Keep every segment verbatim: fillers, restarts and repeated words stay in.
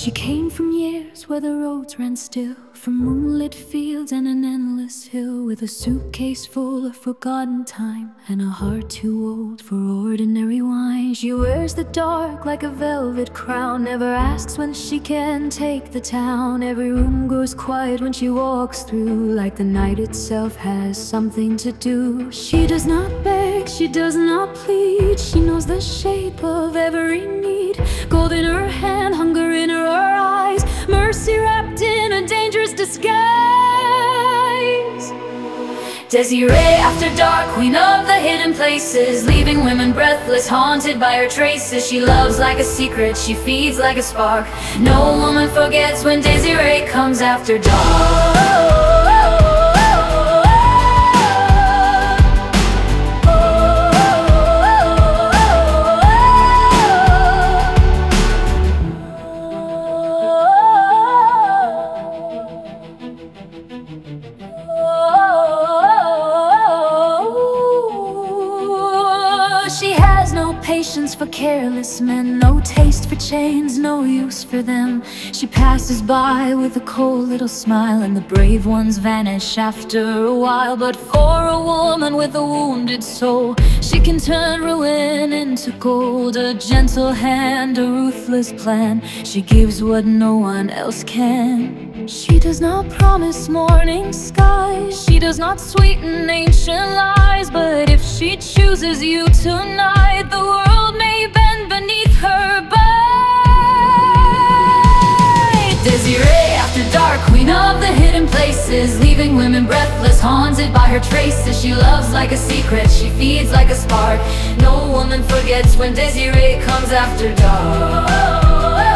She came from years where the roads ran still, from moonlit fields and an endless hill, with a suitcase full of forgotten time and a heart too old for ordinary wine. She wears the dark like a velvet crown, never asks when she can take the town. Every room goes quiet when she walks through, like the night itself has something to do. She does not beg, she does not plead, she knows the shape of every need. Gold in her hand, hunger in her eyes, mercy wrapped in a dangerous disguise. Desiree after dark, queen of the hidden places, leaving women breathless, haunted by her traces. She loves like a secret, she feeds like a spark. No woman forgets when Desiree comes after dark. She has no patience for careless men, no taste for chains, no use for them. She passes by with a cold little smile, and the brave ones vanish after a while. But for a woman with a wounded soul, she can turn ruin into gold. A gentle hand, a ruthless plan, she gives what no one else can. She does not promise morning skies, she does not sweeten ancient lies. But if she chooses you tonight, the world may bend beneath her bite. Desiree after dark, queen of the hidden places, leaving women breathless, haunted by her traces. She loves like a secret, she feeds like a spark. No woman forgets when Desiree comes after dark.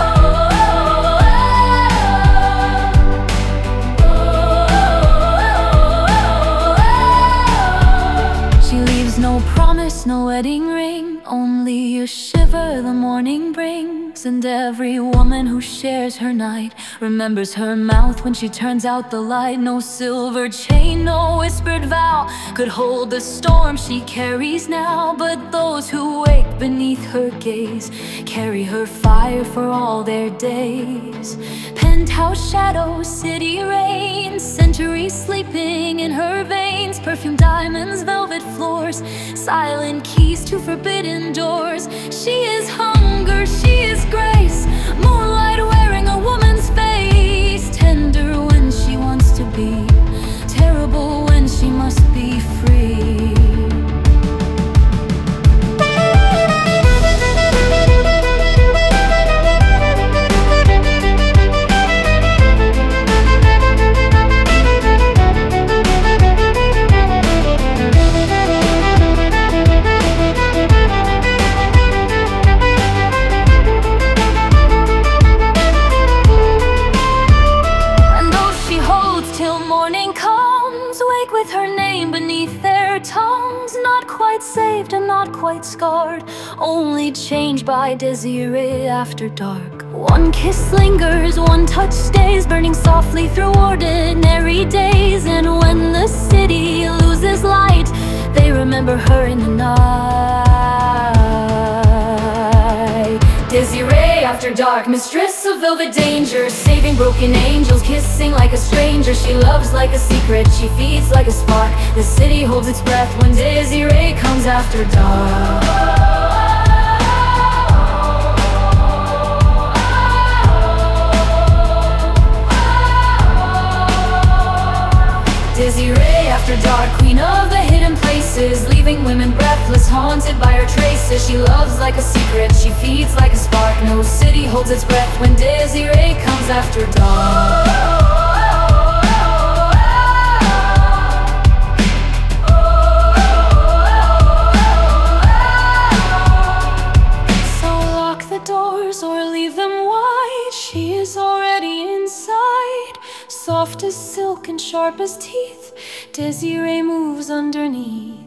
No promise, no wedding ring, only a shiver the morning brings. And every woman who shares her night remembers her mouth when she turns out the light. No silver chain, no whispered vow could hold the storm she carries now. But those who wake beneath her gaze carry her fire for all their days. Penthouse shadows, city rain, centuries sleeping in her veins. Perfume diamonds, velvet floors, silent keys to forbidden doors. She is hunger, she is grace, moonlight wearing a woman's face. Tender when she wants to be, terrible when she must be free. With her name beneath their tongues, not quite saved and not quite scarred, only changed by Desiree after dark. One kiss lingers, one touch stays, burning softly through ordinary days. And when the city loses light, they remember her in the night. Desiree after dark, mistress of velvet danger, saving broken angels, kissing like a stranger. She loves like a secret, she feeds like a spark. The city holds its breath when Desiree comes after dark. Desiree after dark, queen of the hidden places, leaving women breathless, haunted by her traces. She loves like a secret, she feeds like a spark. No city holds its breath when Desiree comes after dark. So lock the doors or leave them wide, she is already inside. Soft as silk and sharp as teeth, Desiree moves underneath.